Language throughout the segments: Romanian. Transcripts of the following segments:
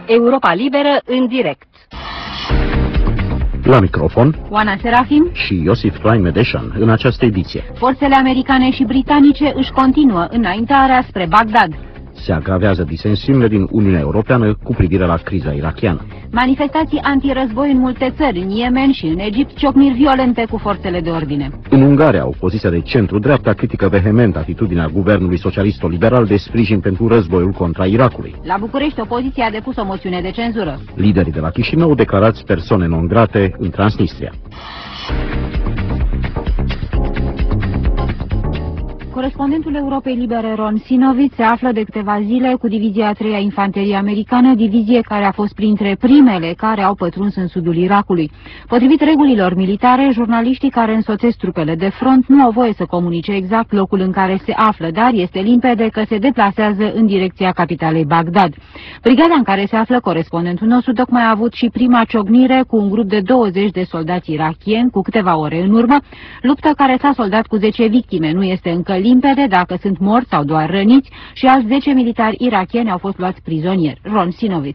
Europa Liberă în direct. La microfon, Oana Serafim și Iosif Klein Medeșan în această ediție. Forțele americane și britanice își continuă înaintarea spre Bagdad. Se agravează disensiunile din Uniunea Europeană cu privire la criza irakiană. Manifestații antirăzboi în multe țări, în Yemen și în Egipt, ciocniri violente cu forțele de ordine. În Ungaria, opoziția de centru-dreapta critică vehement atitudinea guvernului socialist-liberal de sprijin pentru războiul contra Irakului. La București, opoziția a depus o moțiune de cenzură. Liderii de la Chișinău declarați persoane non grate în Transnistria. Corespondentul Europei Libere Ron Sinovic se află de câteva zile cu Divizia 3-a Infanterie Americană, divizie care a fost printre primele care au pătruns în sudul Irakului. Potrivit regulilor militare, jurnaliștii care însoțesc trupele de front nu au voie să comunice exact locul în care se află, dar este limpede că se deplasează în direcția capitalei Bagdad. Brigada în care se află corespondentul nostru tocmai a avut și prima ciocnire cu un grup de 20 de soldați irakieni cu câteva ore în urmă, luptă care s-a soldat cu 10 victime. Nu este încă limpede dacă sunt morți sau doar răniți și alți 10 militari irakieni au fost luați prizonieri. Ron Sinovic.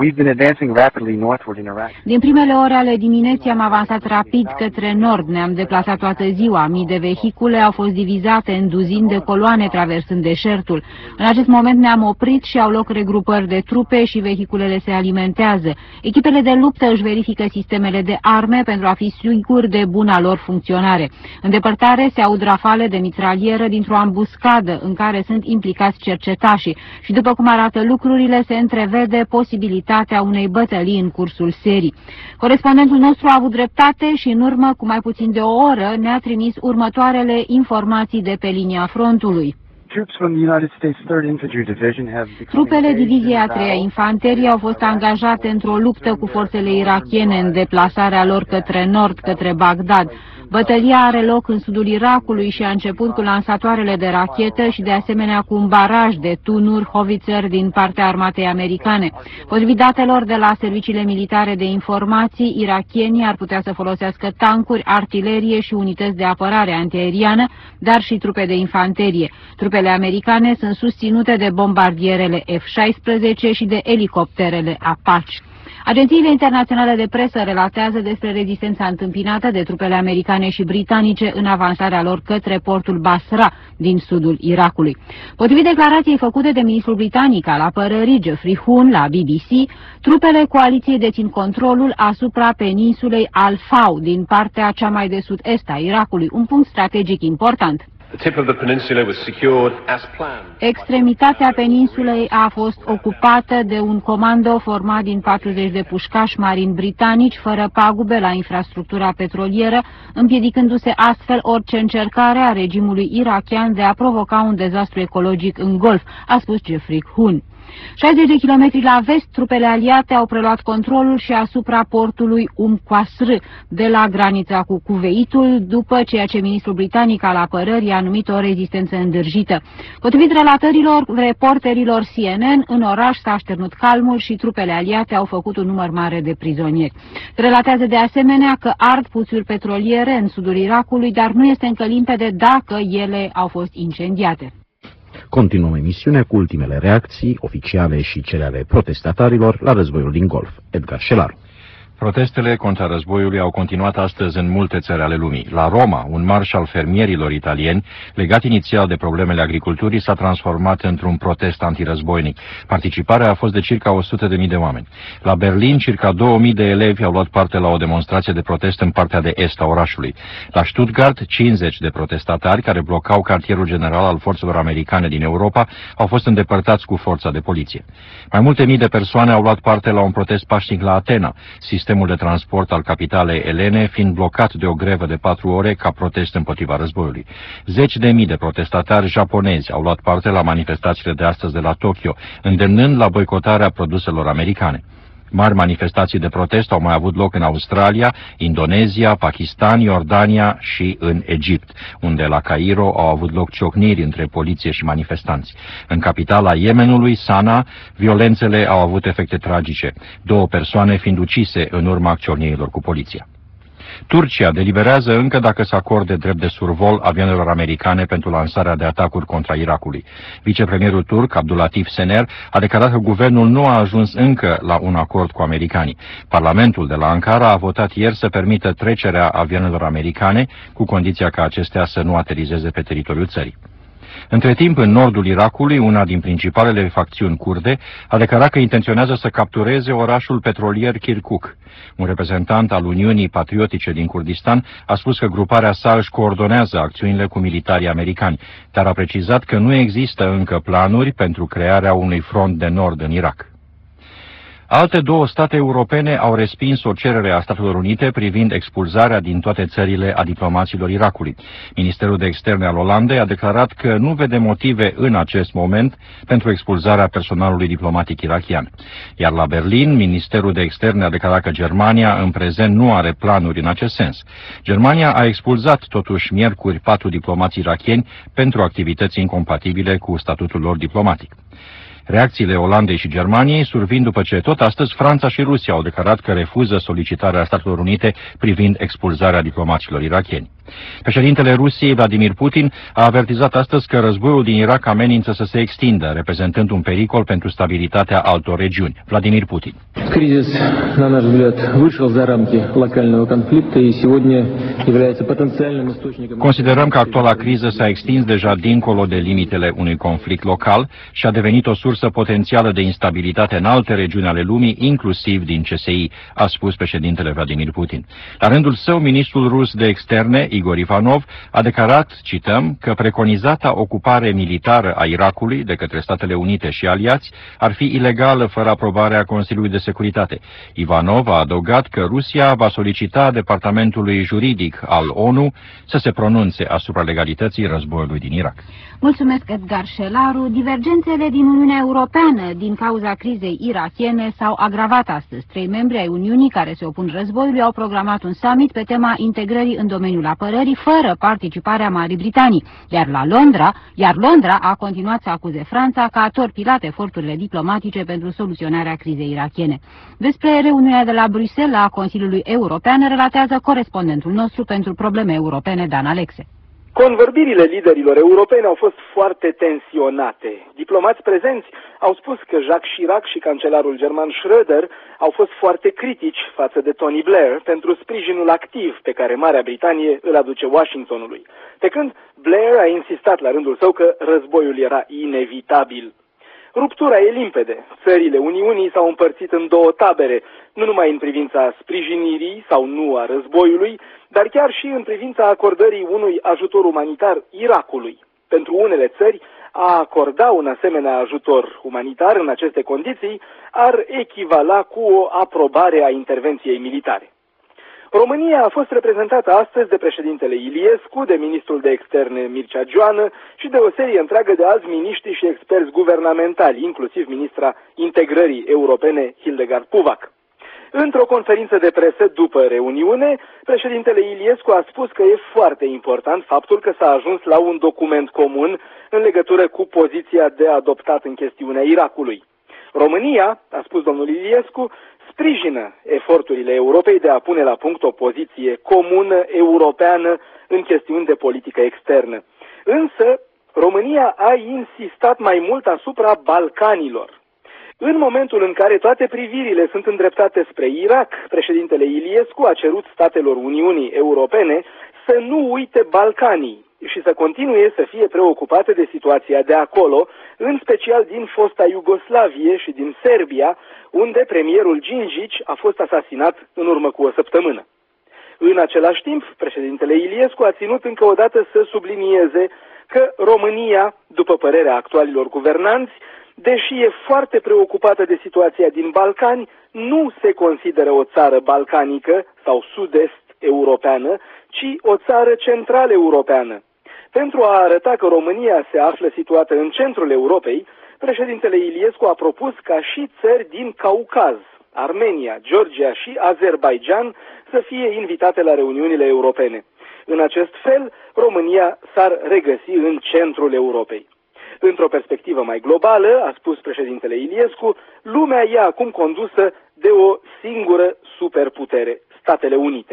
Din primele ore ale dimineții am avansat rapid către nord, ne-am deplasat toată ziua, mii de vehicule au fost divizate în duzini de coloane traversând deșertul. În acest moment ne-am oprit și au loc regrupări de trupe și vehiculele se alimentează. Echipele de luptă își verifică sistemele de arme pentru a fi siguri de buna lor funcționare. În depărtare se aud rafale de mitralieră dintr-o ambuscadă în care sunt implicați cercetașii și după cum arată lucrurile se întrevede posibilitatea unei bătălii în cursul serii. Corespondentul nostru a avut dreptate și în urmă cu mai puțin de o oră ne-a trimis următoarele informații de pe linia frontului. Trupele Diviziei a 3-a Infanterie au fost angajate într-o luptă cu forțele irakiene în deplasarea lor către nord, către Bagdad. Bătălia are loc în sudul Irakului și a început cu lansatoarele de rachetă și de asemenea cu un baraj de tunuri Howitzer din partea armatei americane. Potrivit datelor de la serviciile militare de informații, irakienii ar putea să folosească tancuri, artilerie și unități de apărare antiaeriană, dar și trupe de infanterie. Trupele americane sunt susținute de bombardierele F-16 și de elicopterele Apache. Agențiile internaționale de presă relatează despre rezistența întâmpinată de trupele americane și britanice în avansarea lor către portul Basra din sudul Irakului. Potrivit declarației făcute de ministrul britanic al apărării Geoffrey Hunt la BBC, trupele coaliției dețin controlul asupra peninsulei Al-Fau din partea cea mai de sud-est a Irakului, un punct strategic important. Extremitatea peninsulei a fost ocupată de un comando format din 40 de pușcași marini britanici, fără pagube la infrastructura petrolieră, împiedicându-se astfel orice încercare a regimului irakian de a provoca un dezastru ecologic în Golf, a spus Geoffrey Hunt. 60 de kilometri la vest, trupele aliate au preluat controlul și asupra portului Qasr, de la granița cu Cuveitul, după ceea ce ministrul britanic al apărării a numit o rezistență îndârjită. Potrivit relatărilor reporterilor CNN, în oraș s-a așternut calmul și trupele aliate au făcut un număr mare de prizonieri. Relatează de asemenea că ard puțuri petroliere în sudul Irakului, dar nu este încă limpede dacă ele au fost incendiate. Continuăm emisiunea cu ultimele reacții oficiale și cele ale protestatarilor la războiul din Golf. Edgar Șelaru. Protestele contra războiului au continuat astăzi în multe țări ale lumii. La Roma, un marș al fermierilor italieni, legat inițial de problemele agriculturii, s-a transformat într-un protest antirăzboinic. Participarea a fost de circa 100.000 de oameni. La Berlin, circa 2.000 de elevi au luat parte la o demonstrație de protest în partea de est a orașului. La Stuttgart, 50 de protestatari care blocau cartierul general al forțelor americane din Europa au fost îndepărtați cu forța de poliție. Mai multe mii de persoane au luat parte la un protest pașnic la Atena, sistemul de transport al capitalei elene fiind blocat de o grevă de 4 ore ca protest împotriva războiului. Zeci de mii de protestatari japonezi au luat parte la manifestațiile de astăzi de la Tokyo, îndemnând la boicotarea produselor americane. Mari manifestații de protest au mai avut loc în Australia, Indonezia, Pakistan, Iordania și în Egipt, unde la Cairo au avut loc ciocniri între poliție și manifestanți. În capitala Yemenului, Sana, violențele au avut efecte tragice, 2 persoane fiind ucise în urma ciocnirilor cu poliția. Turcia deliberează încă dacă să acorde drept de survol avioanelor americane pentru lansarea de atacuri contra Irakului. Vicepremierul turc, Abdulatif Sener, a declarat că guvernul nu a ajuns încă la un acord cu americanii. Parlamentul de la Ankara a votat ieri să permită trecerea avioanelor americane, cu condiția ca acestea să nu aterizeze pe teritoriul țării. Între timp, în nordul Irakului, una din principalele facțiuni kurde a declarat că intenționează să captureze orașul petrolier Kirkuk. Un reprezentant al Uniunii Patriotice din Kurdistan a spus că gruparea sa își coordonează acțiunile cu militarii americani, dar a precizat că nu există încă planuri pentru crearea unui front de nord în Irak. Alte două state europene au respins o cerere a Statelor Unite privind expulzarea din toate țările a diplomaților Irakului. Ministerul de Externe al Olandei a declarat că nu vede motive în acest moment pentru expulzarea personalului diplomatic irakian. Iar la Berlin, Ministerul de Externe a declarat că Germania în prezent nu are planuri în acest sens. Germania a expulzat totuși miercuri 4 diplomați irakieni pentru activități incompatibile cu statutul lor diplomatic. Reacțiile Olandei și Germaniei survin după ce tot astăzi Franța și Rusia au declarat că refuză solicitarea Statelor Unite privind expulzarea diplomaților irakieni. Președintele Rusiei, Vladimir Putin, a avertizat astăzi că războiul din Irak amenință să se extindă, reprezentând un pericol pentru stabilitatea altor regiuni. Vladimir Putin. Кризис, на наш взгляд, вышел за рамки локального конфликта и сегодня является потенциальным источником. Considerăm că actuala criză s-a extins deja dincolo de limitele unui conflict local și a devenit o sursă potențială de instabilitate în alte regiuni ale lumii, inclusiv din CSI, a spus președintele Vladimir Putin. La rândul său, ministrul rus de externe, Igor Ivanov, a declarat, cităm, că preconizata ocupare militară a Irakului de către Statele Unite și aliați ar fi ilegală fără aprobarea Consiliului de Securitate. Ivanov a adăugat că Rusia va solicita Departamentului Juridic al ONU să se pronunțe asupra legalității războiului din Irak. Mulțumesc, Edgar Șelaru. Divergențele din Uniunea Europeană din cauza crizei irakiene s-au agravat astăzi. 3 membri ai Uniunii care se opun războiului au programat un summit pe tema integrării în domeniul apărării fără participarea Marii Britanii, iar Londra a continuat să acuze Franța că a torpilat eforturile diplomatice pentru soluționarea crizei irakiene. Despre reuniunea de la Bruxelles a Consiliului European relatează corespondentul nostru pentru probleme europene, Dan Alexe. Convorbirile liderilor europeni au fost foarte tensionate. Diplomați prezenți au spus că Jacques Chirac și cancelarul german Schröder au fost foarte critici față de Tony Blair pentru sprijinul activ pe care Marea Britanie îl aduce Washingtonului, pe când Blair a insistat la rândul său că războiul era inevitabil. Ruptura e limpede. Țările Uniunii s-au împărțit în două tabere, nu numai în privința sprijinirii sau nu a războiului, dar chiar și în privința acordării unui ajutor umanitar Irakului. Pentru unele țări, a acorda un asemenea ajutor umanitar în aceste condiții ar echivala cu o aprobare a intervenției militare. România a fost reprezentată astăzi de președintele Iliescu, de ministrul de externe Mircea Joană și de o serie întreagă de alți miniștri și experți guvernamentali, inclusiv ministra integrării europene Hildegard Puvac. Într-o conferință de presă după reuniune, președintele Iliescu a spus că e foarte important faptul că s-a ajuns la un document comun în legătură cu poziția de adoptat în chestiunea Irakului. România, a spus domnul Iliescu, sprijină eforturile Europei de a pune la punct o poziție comună europeană în chestiuni de politică externă. Însă, România a insistat mai mult asupra Balcanilor. În momentul în care toate privirile sunt îndreptate spre Irak, președintele Iliescu a cerut statelor Uniunii Europene să nu uite Balcanii și să continue să fie preocupate de situația de acolo, în special din fosta Iugoslavie și din Serbia, unde premierul Đinđić a fost asasinat în urmă cu o săptămână. În același timp, președintele Iliescu a ținut încă o dată să sublinieze că România, după părerea actualilor guvernanți, deși e foarte preocupată de situația din Balcani, nu se consideră o țară balcanică sau sud-est europeană, ci o țară central europeană. Pentru a arăta că România se află situată în centrul Europei, președintele Iliescu a propus ca și țări din Caucaz, Armenia, Georgia și Azerbaidjan să fie invitate la reuniunile europene. În acest fel, România s-ar regăsi în centrul Europei. Într-o perspectivă mai globală, a spus președintele Iliescu, lumea e acum condusă de o singură superputere, Statele Unite.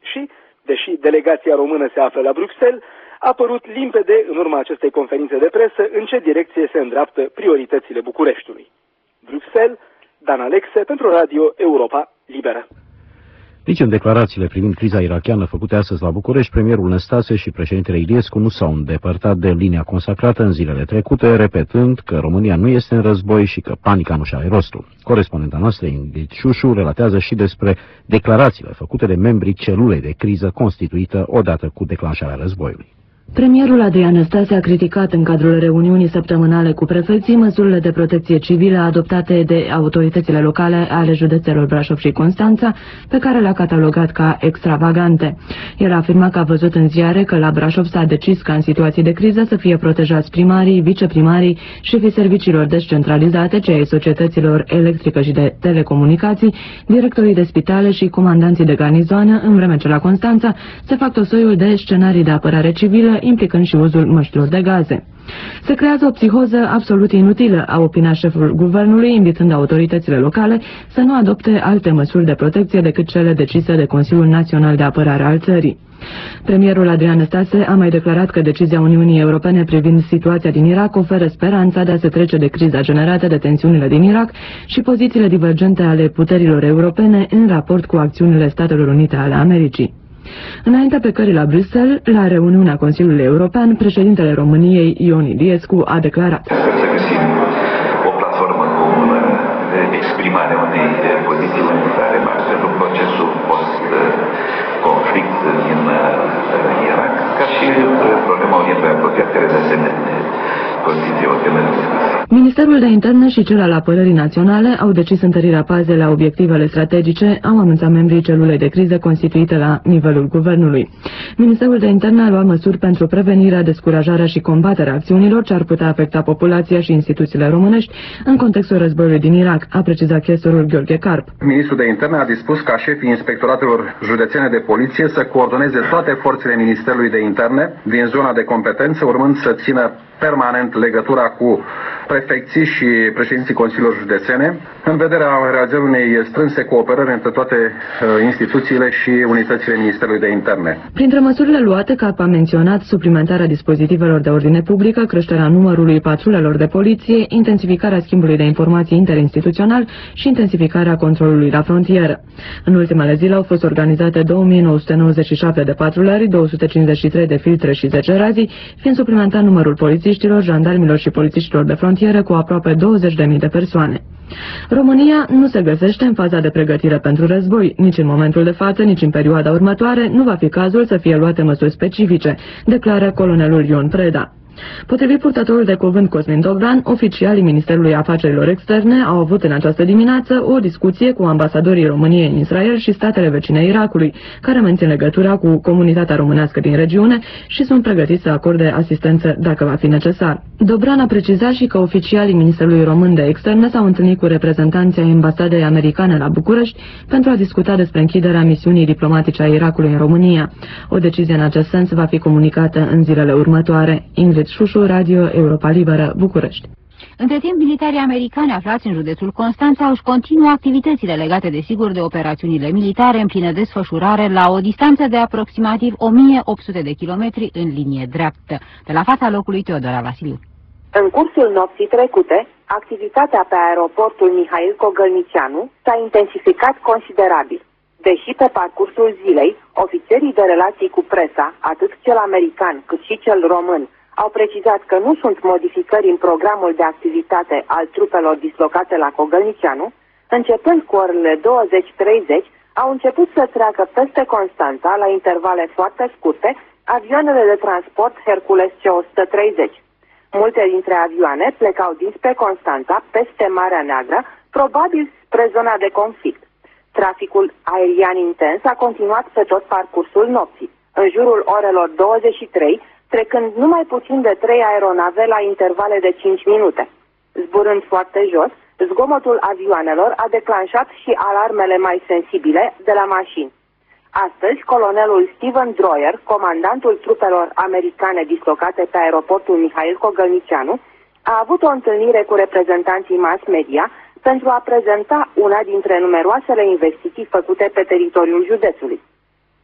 Și, deși delegația română se află la Bruxelles, a părut limpede în urma acestei conferințe de presă în ce direcție se îndreaptă prioritățile Bucureștiului. Bruxelles, Dan Alexe pentru Radio Europa Liberă. Nici în declarațiile privind criza irakiană făcute astăzi la București, premierul Năstase și președintele Iliescu nu s-au îndepărtat de linia consacrată în zilele trecute, repetând că România nu este în război și că panica nu-și are rostul. Corespondenta noastră, Ingrid Șușu, relatează și despre declarațiile făcute de membrii celulei de criză constituită odată cu declanșarea războiului. Premierul Adrian Năstase a criticat în cadrul reuniunii săptămânale cu prefecții măsurile de protecție civilă adoptate de autoritățile locale ale județelor Brașov și Constanța, pe care le-a catalogat ca extravagante. El a afirmat că a văzut în ziare că la Brașov s-a decis ca în situații de criză să fie protejați primarii, viceprimarii, șefii serviciilor descentralizate, cei ai societăților electrică și de telecomunicații, directorii de spitale și comandanții de garnizoană, în vreme ce la Constanța se fac tot soiul de scenarii de apărare civilă, implicând și uzul măștilor de gaze. Se creează o psihoză absolut inutilă, a opinat șeful guvernului, invitând autoritățile locale să nu adopte alte măsuri de protecție decât cele decise de Consiliul Național de Apărare al țării. Premierul Adrian Năstase a mai declarat că decizia Uniunii Europene privind situația din Irak oferă speranța de a se trece de criza generată de tensiunile din Irak și pozițiile divergente ale puterilor europene în raport cu acțiunile Statelor Unite ale Americii. Înaintea plecării la Bruxelles, la reuniunea Consiliului European, președintele României, Ion Iliescu, a declarat: Să găsim o platformă comună de exprimare unei poziții unitare pentru procesul post-conflict din Irak, ca și problema Orientului Apropiat, care de asemenea constituie o temă de discuție. Ministerul de Interne și cel al Apărării Naționale au decis întărirea pazei la obiectivele strategice, au anunțat membrii celulei de criză constituite la nivelul guvernului. Ministerul de Interne a luat măsuri pentru prevenirea, descurajarea și combaterea acțiunilor ce ar putea afecta populația și instituțiile românești în contextul războiului din Irak, a precizat chestorul Gheorghe Carp. Ministrul de Interne a dispus ca șefii inspectoratelor județene de poliție să coordoneze toate forțele Ministerului de Interne din zona de competență, urmând să țină permanent legătura cu prefecții și președinții consiliilor județene, în vederea realizării unei strânse cooperări între toate instituțiile și unitățile Ministerului de Interne. Printre măsurile luate, Carp a menționat suplimentarea dispozitivelor de ordine publică, creșterea numărului patrulelor de poliție, intensificarea schimbului de informații interinstituțional și intensificarea controlului la frontieră. În ultimele zile au fost organizate 2997 de patrulări, 253 de filtre și 10 razii, fiind suplimentat numărul polițiștilor, jandarmilor și polițiștilor de frontieră cu aproape 20.000 de persoane. România nu se găsește în faza de pregătire pentru război. Nici în momentul de față, nici în perioada următoare nu va fi cazul să fie luate măsuri specifice, declară colonelul Ion Preda. Potrivit purtătorul de cuvânt Cosmin Dobran, oficialii Ministerului Afacerilor Externe au avut în această dimineață o discuție cu ambasadorii României în Israel și statele vecine Irakului, care mențin legătura cu comunitatea românească din regiune și sunt pregătiți să acorde asistență dacă va fi necesar. Dobran a precizat și că oficialii Ministerului Român de Externe s-au întâlnit cu reprezentanții ai ambasadei americane la București pentru a discuta despre închiderea misiunii diplomatice a Irakului în România. O decizie în acest sens va fi comunicată în zilele următoare. Ingrid Șușu, Radio Europa Liberă, București. Între timp, militarii americani aflați în județul Constanța își continuă activitățile legate, desigur, de operațiunile militare în plină desfășurare la o distanță de aproximativ 1800 de kilometri în linie dreaptă. De la fața locului, Teodora Vasiliu. În cursul nopții trecute, activitatea pe aeroportul Mihail Cogălnicianu s-a intensificat considerabil. Deși pe parcursul zilei, ofițerii de relații cu presa, atât cel american cât și cel român, au precizat că nu sunt modificări în programul de activitate al trupelor dislocate la Cogălnicianu, începând cu orele 20:30, au început să treacă peste Constanța, la intervale foarte scurte, avioanele de transport Hercules C-130. Multe dintre avioane plecau dinspre Constanța, peste Marea Neagră, probabil spre zona de conflict. Traficul aerian intens a continuat pe tot parcursul nopții, în jurul orelor 23, trecând numai puțin de 3 aeronave la intervale de 5 minute. Zburând foarte jos, zgomotul avioanelor a declanșat și alarmele mai sensibile de la mașini. Astăzi, colonelul Steven Droyer, comandantul trupelor americane dislocate pe aeroportul Mihail Cogălnicianu, a avut o întâlnire cu reprezentanții mass media pentru a prezenta una dintre numeroasele investiții făcute pe teritoriul județului.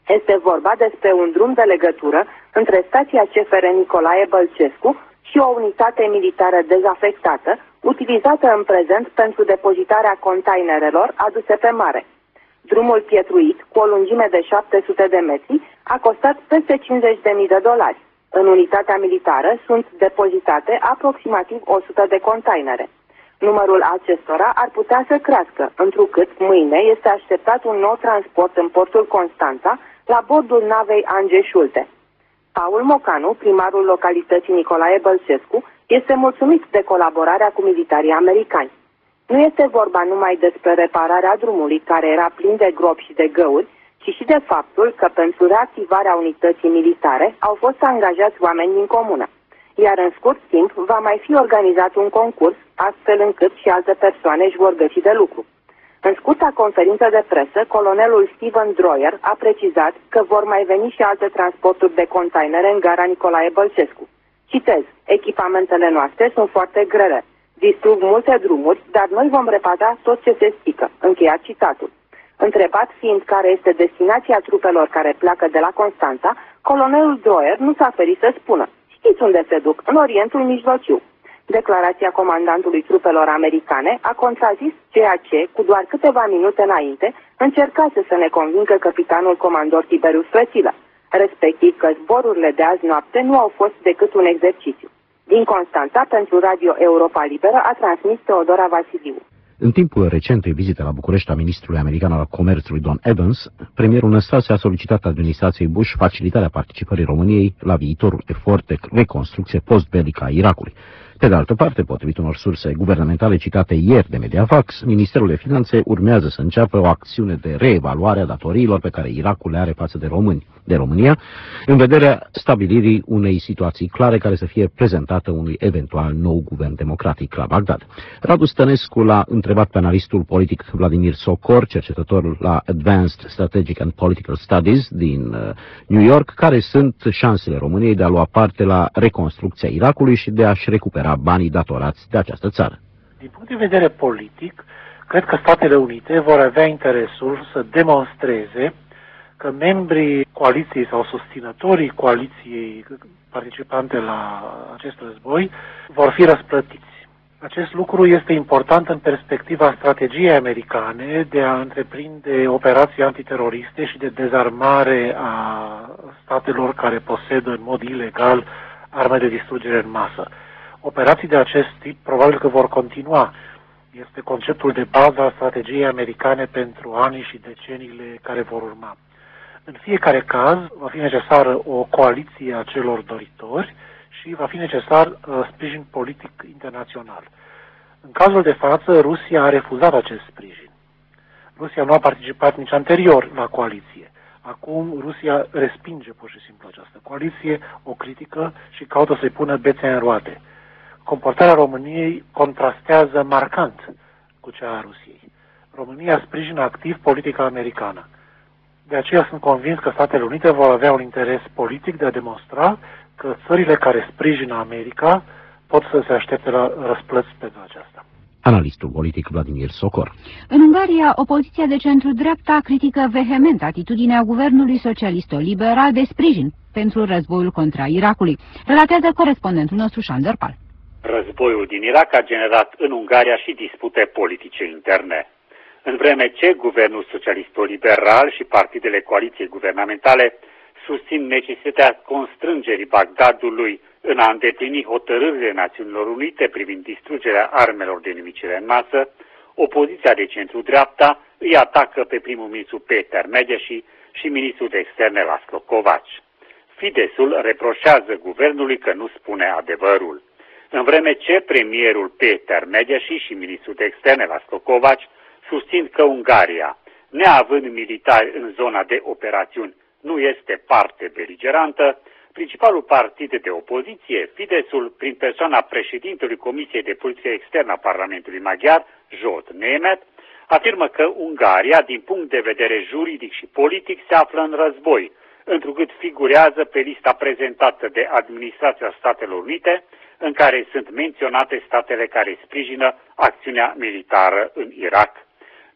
Este vorba despre un drum de legătură între stația CFR Nicolae Bălcescu și o unitate militară dezafectată, utilizată în prezent pentru depozitarea containerelor aduse pe mare. Drumul pietruit, cu o lungime de 700 de metri, a costat peste $50.000. În unitatea militară sunt depozitate aproximativ 100 de containere. Numărul acestora ar putea să crească, întrucât mâine este așteptat un nou transport în portul Constanța, la bordul navei Ange Schulte. Paul Mocanu, primarul localității Nicolae Bălcescu, este mulțumit de colaborarea cu militarii americani. Nu este vorba numai despre repararea drumului, care era plin de gropi și de găuri, ci și de faptul că pentru reactivarea unității militare au fost angajați oameni din comună. Iar în scurt timp va mai fi organizat un concurs, astfel încât și alte persoane își vor găsi de lucru. În scurta conferință de presă, colonelul Steven Droyer a precizat că vor mai veni și alte transporturi de containere în gara Nicolae Bălcescu. Citez, echipamentele noastre sunt foarte grele, distrug multe drumuri, dar noi vom repara tot ce se strică. Încheiat citatul. Întrebat fiind care este destinația trupelor care pleacă de la Constanța, colonelul Droyer nu s-a ferit să spună: știți unde se duc? În Orientul Mijlociu. Declarația comandantului trupelor americane a contrazis ceea ce, cu doar câteva minute înainte, încercase să ne convingă capitanul comandor Tiberius Frățilă, respectiv că zborurile de azi noapte nu au fost decât un exercițiu. Din Constanța, pentru Radio Europa Liberă, a transmis Teodora Vasiliu. În timpul recentei vizite la București a ministrului american al comerțului Don Evans, premierul Năstase a solicitat administrației Bush facilitarea participării României la viitorul efort de reconstrucție post-belică a Irakului. Pe de altă parte, potrivit unor surse guvernamentale citate ieri de Mediafax, Ministerul de Finanțe urmează să înceapă o acțiune de reevaluare a datoriilor pe care Irakul le are față de România, în vederea stabilirii unei situații clare care să fie prezentată unui eventual nou guvern democratic la Bagdad. Radu Stănescu l-a întrebat pe analistul politic Vladimir Socor, cercetător la Advanced Strategic and Political Studies din New York, care sunt șansele României de a lua parte la reconstrucția Irakului și de a-și recupera banii datorați de această țară. Din punct de vedere politic, cred că Statele Unite vor avea interesul să demonstreze că membrii coaliției sau susținătorii coaliției participante la acest război vor fi răsplătiți. Acest lucru este important în perspectiva strategiei americane de a întreprinde operații antiteroriste și de dezarmare a statelor care posedă în mod ilegal arme de distrugere în masă. Operații de acest tip probabil că vor continua. Este conceptul de bază a strategiei americane pentru anii și deceniile care vor urma. În fiecare caz va fi necesară o coaliție a celor doritori și va fi necesar sprijin politic internațional. În cazul de față, Rusia a refuzat acest sprijin. Rusia nu a participat nici anterior la coaliție. Acum Rusia respinge pur și simplu această coaliție, o critică și caută să-i pună bețe în roate. Comportarea României contrastează marcant cu cea a Rusiei. România sprijină activ politica americană. De aceea sunt convins că Statele Unite vor avea un interes politic de a demonstra că țările care sprijină America pot să se aștepte la răsplăți pentru aceasta. Analistul politic Vladimir Socor. În Ungaria, opoziția de centru-dreapta critică vehement atitudinea guvernului socialist-liberal de sprijin pentru războiul contra Irakului. Relatează corespondentul nostru Șandor Pal. Războiul din Irak a generat în Ungaria și dispute politice interne. În vreme ce guvernul socialist-liberal și partidele coaliției guvernamentale susțin necesitatea constrângerii Bagdadului în a îndeplini hotărârile Națiunilor Unite privind distrugerea armelor de nimicire în masă, opoziția de centru-dreapta îi atacă pe primul ministru Peter Medvedev și ministrul de externe Laszlo Kovacs. Fidesul reproșează guvernului că nu spune adevărul. În vreme ce premierul Peter Medvedev și ministrul de externe Laszlo Kovacs susțin că Ungaria, neavând militari în zona de operațiuni, nu este parte beligerantă, principalul partid de opoziție, Fidesul, prin persoana președintelui Comisiei de Poliție Externă a Parlamentului Maghiar, Zsolt Németh, afirmă că Ungaria, din punct de vedere juridic și politic, se află în război, întrucât figurează pe lista prezentată de Administrația Statelor Unite, în care sunt menționate statele care sprijină acțiunea militară în Irak.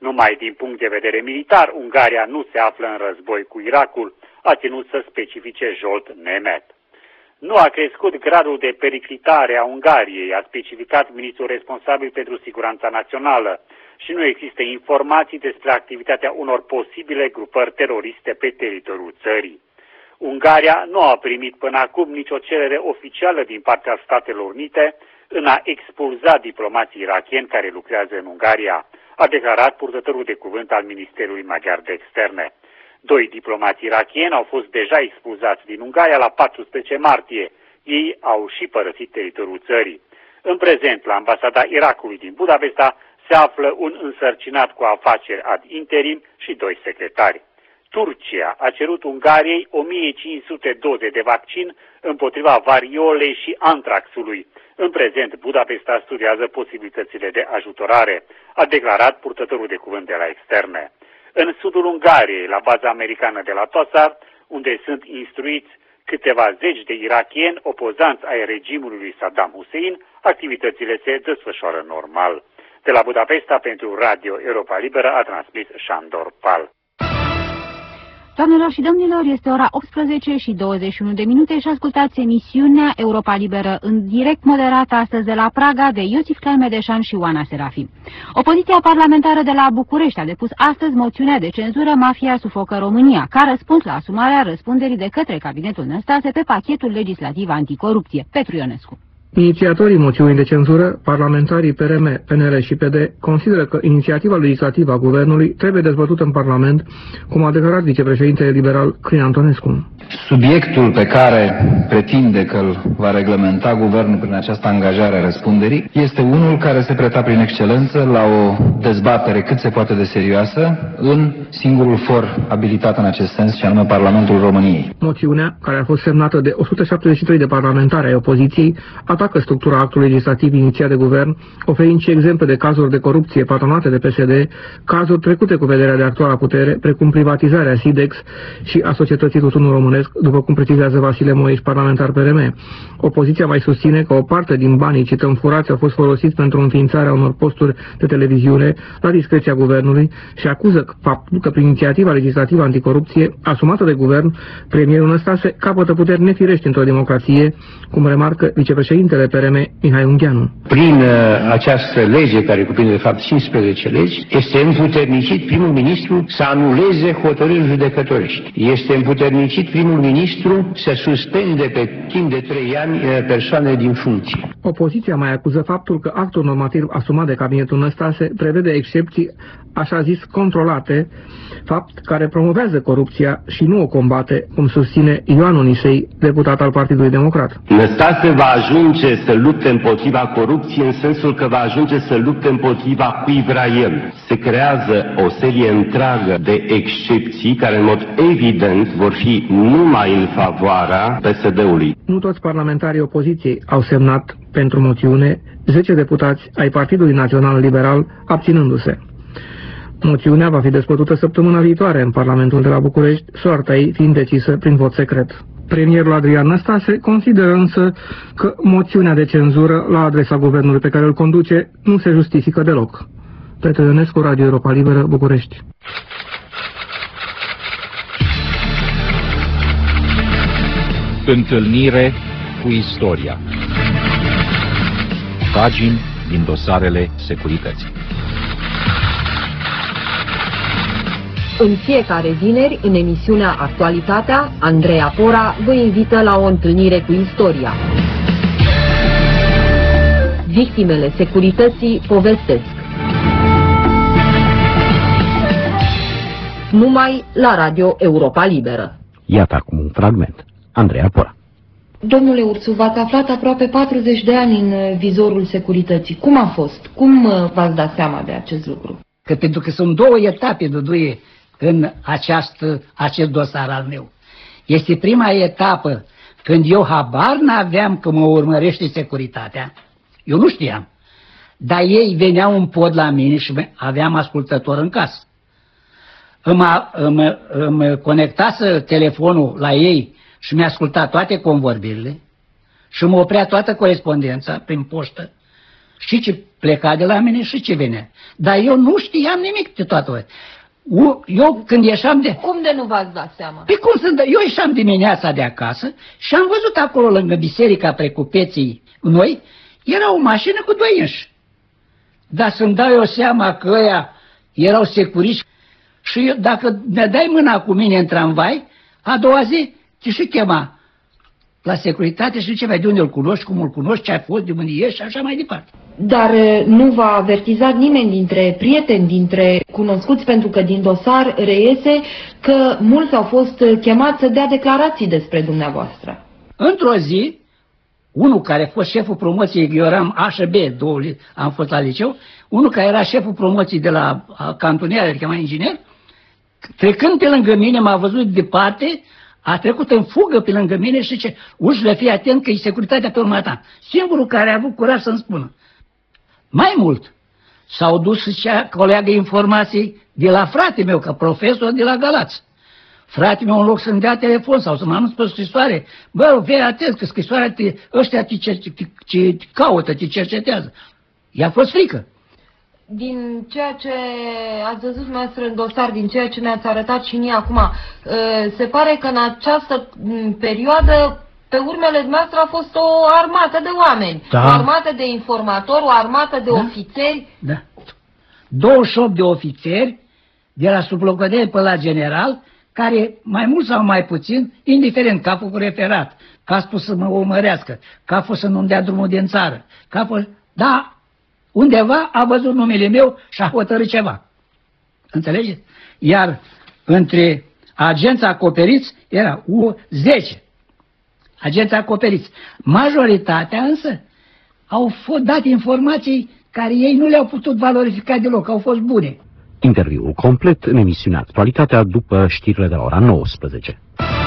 Numai din punct de vedere militar, Ungaria nu se află în război cu Irakul, a ținut să specifice Zsolt Nemet. Nu a crescut gradul de periclitare a Ungariei, a specificat ministrul responsabil pentru siguranța națională, și nu există informații despre activitatea unor posibile grupări teroriste pe teritoriul țării. Ungaria nu a primit până acum nicio cerere oficială din partea Statelor Unite în a expulza diplomații irakieni care lucrează în Ungaria, a declarat purtătorul de cuvânt al Ministerului Maghiar de Externe. 2 diplomați irakieni au fost deja expulzați din Ungaria la 14 martie. Ei au și părăsit teritoriul țării. În prezent, la ambasada Irakului din Budapesta se află un însărcinat cu afaceri ad interim și 2 secretari. Turcia a cerut Ungariei 1500 doze de vaccin împotriva variolei și antraxului. În prezent, Budapesta studiază posibilitățile de ajutorare, a declarat purtătorul de cuvânt de la Externe. În sudul Ungariei, la baza americană de la Tosar, unde sunt instruiți câteva zeci de irakieni opozanți ai regimului lui Saddam Hussein, activitățile se desfășoară normal. De la Budapesta, pentru Radio Europa Liberă, a transmis Șandor Pal. Doamnelor și domnilor, este ora 18:21 și ascultați emisiunea Europa Liberă în direct, moderată astăzi de la Praga de Iosif Calmedeșan și Oana Serafim. Opoziția parlamentară de la București a depus astăzi moțiunea de cenzură Mafia sufocă România, ca răspuns la asumarea răspunderii de către cabinetul Năstase pe pachetul legislativ anticorupție. Petru Ionescu. Inițiatorii moțiunii de cenzură, parlamentarii PRM, PNL și PD, consideră că inițiativa legislativă a guvernului trebuie dezbătută în Parlament, cum a declarat vicepreședintele liberal Crin Antonescu. Subiectul pe care pretinde că îl va reglementa guvernul prin această angajare a răspunderii este unul care se preta prin excelență la o dezbatere cât se poate de serioasă în singurul for abilitat în acest sens, și anume Parlamentul României. Moțiunea, care a fost semnată de 173 de parlamentari ai opoziției, atacă structura actului legislativ inițiat de guvern, oferind și exemple de cazuri de corupție patronate de PSD, cazuri trecute cu vederea de actuala putere, precum privatizarea Sidex și a societății Tutunul Românesc, după cum precizează Vasile Moiș, parlamentar PRM. Opoziția mai susține că o parte din banii, cităm, furați, au fost folosiți pentru înființarea unor posturi de televiziune la discreția guvernului și acuză faptul că prin inițiativa legislativă anticorupție asumată de guvern, premierul Năstase capătă puteri nefirești într-o democrație, cum remarcă vicepreședintele PRM Mihai Ungheanu. Prin această lege, care cuprinde de fapt 15 legi, este împuternicit primul ministru să anuleze hotărâri judecătorești. Este împuternicit primul ministru să suspende pe timp de 3 ani persoane din funcție. Opoziția mai acuză faptul că actul normativ asumat de cabinetul Năstase prevede excepții, așa zis, controlate, fapt care promovează corupția și nu o combate, cum susține Ioan Onisei, deputat al Partidului Democrat. Năstase va ajunge să lupte împotriva corupției în sensul că va ajunge să lupte împotriva cui vrea el. Se creează o serie întreagă de excepții care în mod evident vor fi numai în favoarea PSD-ului. Nu toți parlamentarii opoziției au semnat pentru moțiune, 10 deputați ai Partidului Național Liberal abținându-se. Moțiunea va fi dezbătută săptămâna viitoare în Parlamentul de la București, soarta ei fiind decisă prin vot secret. Premierul Adrian Năstase consideră însă că moțiunea de cenzură la adresa guvernului pe care îl conduce nu se justifică deloc. Petru Ionescu, Radio Europa Liberă, București. Întâlnire cu istoria. Pagini din dosarele securității. În fiecare vineri, în emisiunea Actualitatea, Andreea Pora vă invită la o întâlnire cu istoria. Victimele securității povestesc. Numai la Radio Europa Liberă. Iată acum un fragment. Andreea Pora. Domnule Ursu, v-ați aflat aproape 40 de ani în vizorul securității. Cum a fost? Cum v-ați dat seama de acest lucru? Că pentru că sunt două etape, Duduie, în acest dosar al meu. Este prima etapă, când eu habar n-aveam că mă urmărește securitatea. Eu nu știam. Dar ei veneau în pod la mine și aveam ascultător în casă. Îmi conectase telefonul la ei și mi-a ascultat toate convorbirile și mă oprea toată corespondența prin poștă Și ce pleca de la mine și ce venea. Dar eu nu știam nimic de toată. Eu când ieșeam de... Cum de nu v-ați dat seama? Păi cum să... Eu ieșeam dimineața de acasă și am văzut acolo lângă biserica Precupeții noi, era o mașină cu 2 inși. Dar să-mi dau eu seama că ăia erau securiști și eu, dacă ne dai mâna cu mine în tramvai, a doua zi te și chema la securitate și ce mai de unde îl cunoști, cum îl cunoști, ce ai fost, de unde ești și așa mai departe. Dar nu v-a avertizat nimeni dintre prieteni, dintre cunoscuți, pentru că din dosar reiese că mulți au fost chemați să dea declarații despre dumneavoastră. Într-o zi, unul care a fost șeful promoției, eu eram A și B, am fost la liceu, unul care era șeful promoției de la cantonieră, adică mai inginer, trecând pe lângă mine, m-a văzut de departe, a trecut în fugă pe lângă mine și zice, Ușle, fii atent că e securitatea pe urma ta. Singurul care a avut curaj să-mi spună. Mai mult, s-au dus și colegă informații de la frate meu, ca profesor de la Galați. Frate meu, în loc să-mi dea telefon sau să mă anunț pe scrisoare, bă, fii atent că scrisoarea ăștia te caută, te cercetează. I-a fost frică. Din ceea ce ați văzut dumneavoastră în dosar, din ceea ce ne-ați arătat și mie acum, se pare că în această perioadă, pe urmele dumneavoastră a fost o armată de oameni, da. O armată de informatori, o armată de ofițeri. Da. 28 de ofițeri, de la sublocodenie până la general, care mai mult sau mai puțin, indiferent că a făcut referat, că a spus să mă urmărească, că a fost să nu-mi dea drumul din țară, că a fost... Da, undeva a văzut numele meu și a hotărât ceva. Înțelegeți? Iar între agenți acoperiți era 10. Agenți acoperiți. Majoritatea însă au fost date informații care ei nu le-au putut valorifica deloc, au fost bune. Interviul complet în emisiunea Actualitatea după știrile de la ora 19.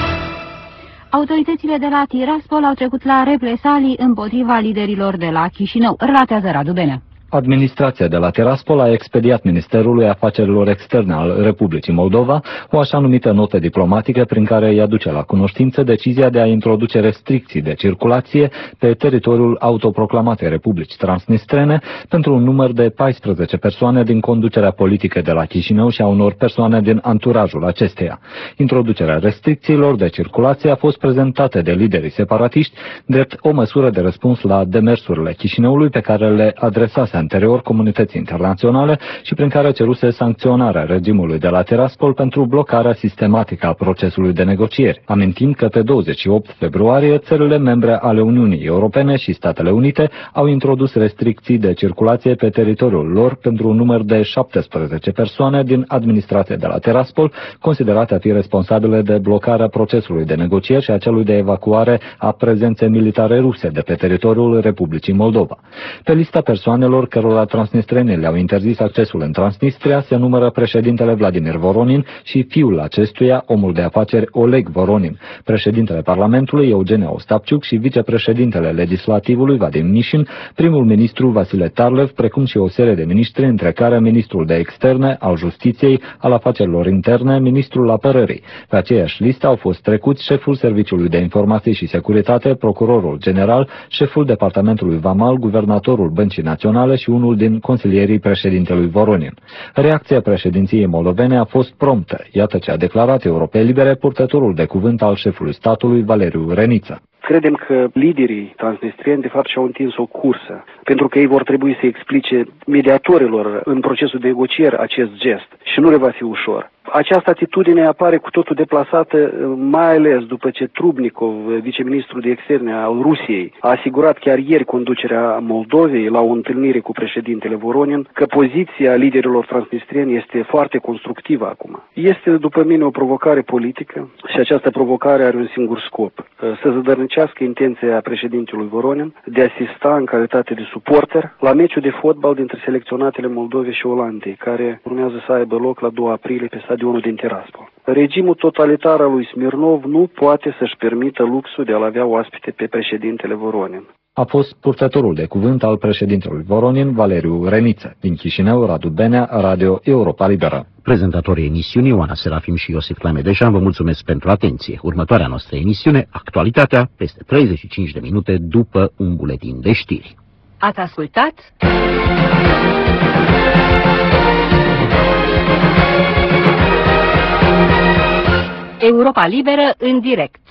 Autoritățile de la Tiraspol au trecut la represalii împotriva liderilor de la Chișinău. Relatează Radu Benea. Administrația de la Tiraspol a expediat Ministerului Afacerilor Externe al Republicii Moldova o așa numită notă diplomatică prin care îi aduce la cunoștință decizia de a introduce restricții de circulație pe teritoriul autoproclamatei Republici Transnistrene pentru un număr de 14 persoane din conducerea politică de la Chișinău și a unor persoane din anturajul acesteia. Introducerea restricțiilor de circulație a fost prezentată de liderii separatiști drept o măsură de răspuns la demersurile Chișinăului pe care le adresase anterior comunității internaționale și prin care ceruse sancționarea regimului de la Tiraspol pentru blocarea sistematică a procesului de negocieri. Amintim că pe 28 februarie țările membre ale Uniunii Europene și Statele Unite au introdus restricții de circulație pe teritoriul lor pentru un număr de 17 persoane din administrația de la Tiraspol, considerate a fi responsabile de blocarea procesului de negocieri și a celui de evacuare a prezenței militare ruse de pe teritoriul Republicii Moldova. Pe lista persoanelor cărora transnistrenii le-au interzis accesul în Transnistria se numără președintele Vladimir Voronin și fiul acestuia, omul de afaceri Oleg Voronin, președintele Parlamentului Eugenia Ostapciuc și vicepreședintele Legislativului Vadim Nișin, primul ministru Vasile Tarlev, precum și o serie de miniștri, între care ministrul de externe, al justiției, al afacerilor interne, ministrul apărării. Pe aceeași listă au fost trecuți șeful Serviciului de Informații și Securitate, procurorul general, șeful Departamentului Vamal, guvernatorul Băncii Naționale și unul din consilierii președintelui Voronin. Reacția președinției moldovene a fost promptă. Iată ce a declarat Europei Libere purtătorul de cuvânt al șefului statului, Valeriu Reniță. Credem că liderii transnistrieni de fapt și-au întins o cursă, pentru că ei vor trebui să explice mediatorilor în procesul de negocieri acest gest și nu le va fi ușor. Această atitudine apare cu totul deplasată, mai ales după ce Trubnikov, viceministrul de externe al Rusiei, a asigurat chiar ieri conducerea Moldovei la o întâlnire cu președintele Voronin că poziția liderilor transnistrieni este foarte constructivă acum. Este, după mine, o provocare politică și această provocare are un singur scop: să zădărnicească intenția președintelui Voronin de a asista în calitate de suporter la meciul de fotbal dintre selecționatele Moldovei și Olandei, care urmează să aibă loc la 2 aprilie pe stadionul din Tiraspol. Regimul totalitar al lui Smirnov nu poate să-și permită luxul de a-l avea oaspite pe președintele Voronin. A fost purtătorul de cuvânt al președintelui Voronin, Valeriu Reniță. Din Chișinău, Radu Benea, Radio Europa Liberă. Prezentatorii emisiunii, Oana Serafim și Iosif Clamedeșan, vă mulțumesc pentru atenție. Următoarea noastră emisiune, Actualitatea, peste 35 de minute după un buletin de știri. Ați ascultat? Europa Liberă în direct.